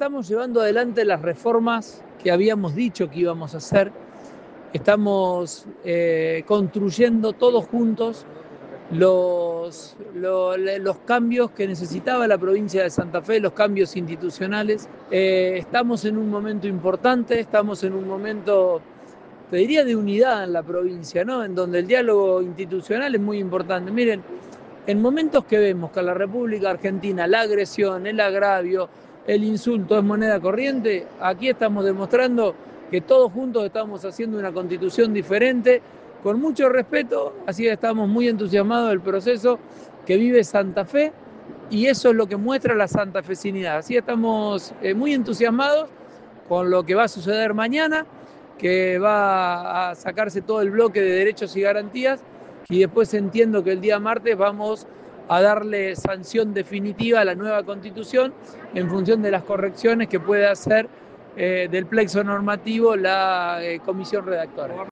estamos llevando adelante las reformas que habíamos dicho que íbamos a hacer. Estamos construyendo todos juntos los cambios que necesitaba la provincia de Santa Fe, los cambios institucionales. Estamos en un momento importante, estamos en un momento, te diría, de unidad en la provincia, ¿no? En donde el diálogo institucional es muy importante. Miren, en momentos que vemos que en la República Argentina la agresión, el agravio, el insulto es moneda corriente, aquí estamos demostrando que todos juntos estamos haciendo una constitución diferente, con mucho respeto, así que estamos muy entusiasmados del proceso que vive Santa Fe y eso es lo que muestra la santafesinidad. Así estamos muy entusiasmados con lo que va a suceder mañana, que va a sacarse todo el bloque de derechos y garantías y después entiendo que el día martes vamos a darle sanción definitiva a la nueva constitución en función de las correcciones que puede hacer del plexo normativo la comisión redactora.